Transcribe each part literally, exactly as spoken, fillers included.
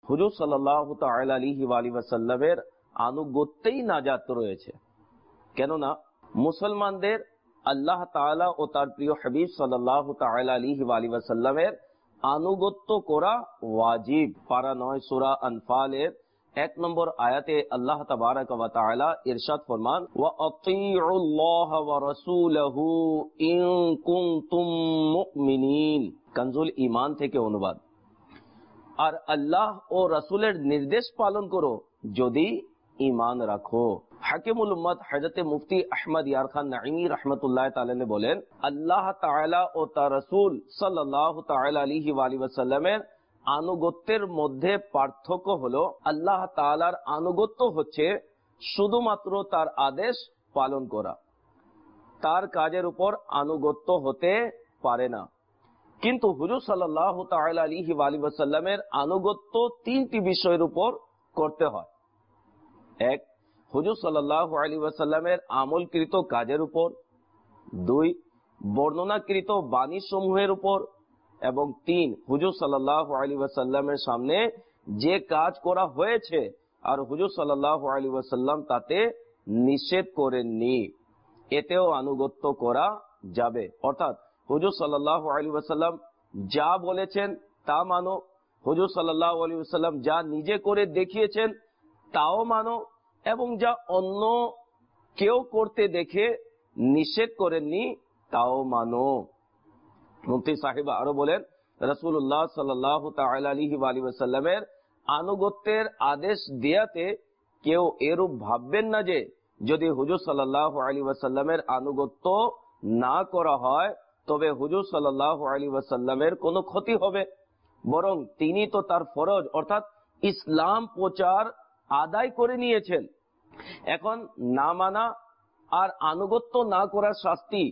হুজুর সাল্লাল্লাহু তাআলা আলাইহি ওয়া আলিহি ওয়াসাল্লামের আনুগত্যেই নাজাত রয়েছে। কেননা মুসলমানদের আল্লাহ তাআলা ও তার প্রিয় হাবিব সাল্লাল্লাহু তাআলা আলাইহি ওয়া আলিহি ওয়াসাল্লামের আনুগত্য করা ওয়াজিব। পারা নয় সূরা আনফালের এক নম্বর আয়াতে আল্লাহ তাবারক ওয়া তাআলা ইরশাদ ফরমান, ওয়া আতিউল্লাহ ওয়া রাসূলহু ইন কুনতুম মুমিনিন। কানজুল ঈমান থেকে অনুবাদ। আর আল্লাহ ও রাসূলের নির্দেশ পালন করো যদি ঈমান রাখো। হাকিমুল উম্মত হযরত মুফতি আহমদ ইয়ার খান নাঈমি রাহমাতুল্লাহ তাআলা বলেন, আল্লাহ তাআলা ও তার রাসূল সাল্লাল্লাহু তাআলা আলাইহি ওয়া আলিহি ওয়াসাল্লামের আনুগত্যের মধ্যে পার্থক্য হলো, আল্লাহ তাআলার আনুগত্য হচ্ছে শুধুমাত্র তার আদেশ পালন করা, তার কাজের উপর আনুগত্য হতে পারে না। কিন্তু হুজুর সাল্লাল্লাহু তাআলা আলাইহি ওয়া আলিহি ওয়াসাল্লামের আনুগত্য তিনটি বিষয়ের উপর করতে হয়। এক, হুজুর সাল্লাল্লাহু আলাইহি ওয়াসাল্লামের আমলকৃত কাজের উপর। দুই, বর্ণনাকৃত বাণী সমূহের উপর। এবং তিন, হুজুর সাল্লাল্লাহু আলাইহি ওয়াসাল্লামের সামনে যে কাজ করা হয়েছে আর হুজুর সাল্লাল্লাহু আলাইহি ওয়াসাল্লাম তাতে নিষেধ করেননি, এতেও আনুগত্য করা যাবে। অর্থাৎ হুজুর সাল্লাল্লাহু আলাইহি ওয়াসাল্লাম যা বলেছেন তা মানো, হুজুর সাল্লাল্লাহু আলাইহি ওয়াসাল্লাম যা নিজে করে দেখিয়েছেন তাও মানো, এবং যা অন্য কেউ করতে দেখে নিষেধ করেননি তাও মানো। মুফতি সাহেব আরো বলেন, রাসূলুল্লাহ সাল্লাল্লাহু তাআলা আলাইহি ওয়া আলিহি ওয়াসাল্লামের আনুগত্যের আদেশ দেয়াতে কেউ এরূপ ভাববেন না যে যদি হুজুর সাল্লাল্লাহু আলাইহি ওয়াসাল্লামের আনুগত্য না করা হয় তবে হুজুর সাল্লাল্লাহু আলাইহি ওয়াসাল্লামের কোনো ক্ষতি হবে। বরং তিনি তো তার ফরজ অর্থাৎ ইসলাম প্রচার আদায় করে নিয়েছেন। এখন না মানা আর আনুগত্য না করার শাস্তি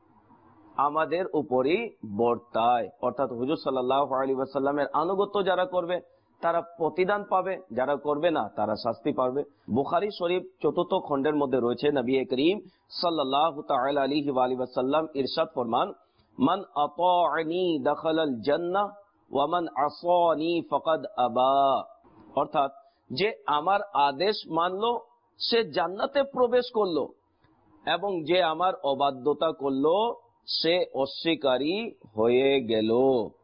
আমাদের উপরই বর্তায়। অর্থাৎ হুজুর সাল্লাল্লাহু আলাইহি ওয়াসাল্লামের আনুগত্য যারা করবে তারা প্রতিদান পাবে, যারা করবে না তারা শাস্তি পাবে। বুখারী শরীফ চতুর্থ খণ্ডের মধ্যে রয়েছে, নবী করিম সাল্লাল্লাহু তাআলা আলাইহি ওয়া আলিহি ওয়াসাল্লাম ইরশাদ ফরমান, মান আতাআনি দাখালাল জান্নাহ ওয়া মান আসানি ফাকাদ আবা। অর্থাৎ যে আমার আদেশ মানলো সে জান্নাতে প্রবেশ করলো, এবং যে আমার অবাধ্যতা করলো সে অস্বীকারী হয়ে গেল।